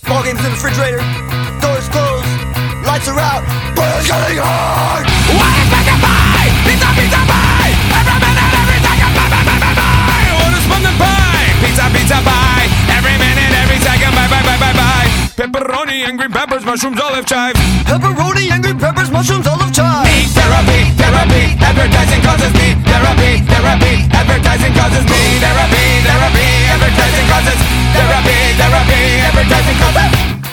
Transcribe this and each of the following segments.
Ball games in the refrigerator, doors closed, lights are out, but it's getting hard. What is mac and pie? Pizza, pizza pie. Every minute, every second, bye, bye, bye, bye, bye. What is pumpkin pie? Pizza, pizza pie. Every minute, every second, bye, bye, bye, bye, bye. Pepperoni and green peppers, mushrooms, olive chive. Pepperoni and green peppers, mushrooms, olive chive. Me therapy, therapy. Advertising causes me therapy, therapy. Advertising causes me therapy, therapy. Advertising causes therapy, therapy. Advertising causes.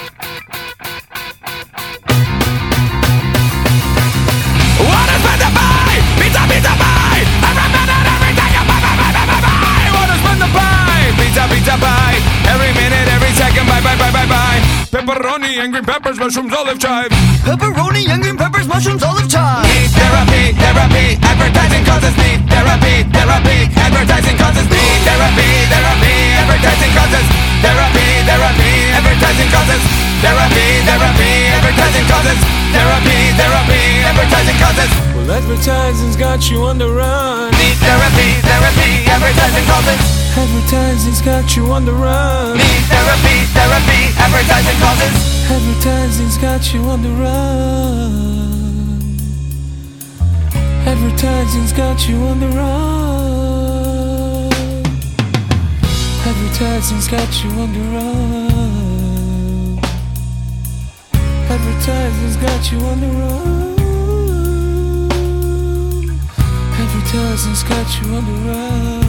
What is meant to buy? Pizza, pizza pie. Every minute, every second, bye, bye, bye, bye, bye, bye. What is meant to buy? Pizza, pizza pie. Every minute, every second, bye, bye, bye, bye, bye. Pepperoni and green peppers, mushrooms, olive chive. Pepperoni and green peppers, mushrooms, olive chive. Need therapy, therapy. Advertising causes need therapy, therapy. Advertising causes need therapy, therapy. Advertising causes therapy, therapy. Advertising causes therapy, therapy. Advertising causes therapy, therapy. Advertising causes. Well, advertising's got you on the run. Need therapy, therapy. Advertising causes. Advertising's got you on the run. Need therapy, therapy. Advertising causes. Advertising's got you on the run. Advertising's got you on the run. Advertising's got you on the run. Advertising's got you on the run. Advertising's got you on the run.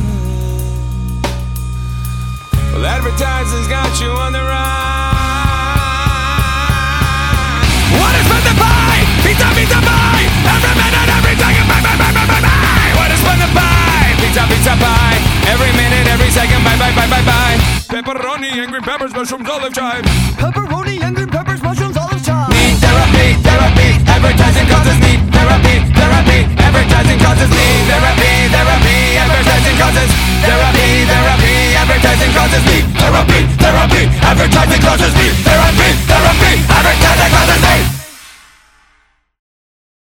Well, advertising's got you on the run. What is meant to buy? Pizza, pizza pie. Every minute, every second, bye, bye, bye, bye, bye, bye. What is meant to buy? Pizza, pizza pie. Every minute, every second, bye, bye, bye, bye, bye. Pepperoni and green peppers, mushrooms, olive chive. Pepperoni